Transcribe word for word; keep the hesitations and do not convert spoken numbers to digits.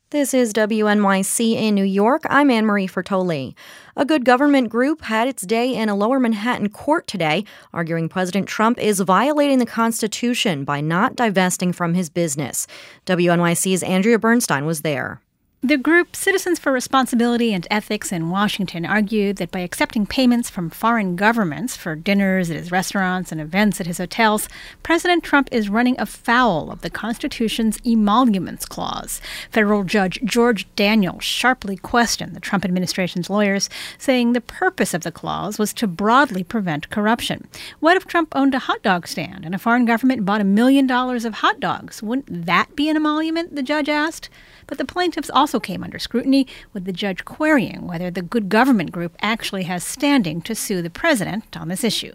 This is W N Y C in New York. I'm Anne-Marie Fertoli. A good government group had its day in a lower Manhattan court today, arguing President Trump is violating the Constitution by not divesting from his business. W N Y C's Andrea Bernstein was there. The group Citizens for Responsibility and Ethics in Washington argued that by accepting payments from foreign governments for dinners at his restaurants and events at his hotels, President Trump is running afoul of the Constitution's Emoluments Clause. Federal Judge George Daniel sharply questioned the Trump administration's lawyers, saying the purpose of the clause was to broadly prevent corruption. What if Trump owned a hot dog stand and a foreign government bought a million dollars of hot dogs? Wouldn't that be an emolument, the judge asked? But the plaintiffs also came under scrutiny, with the judge querying whether the Good Government Group actually has standing to sue the president on this issue.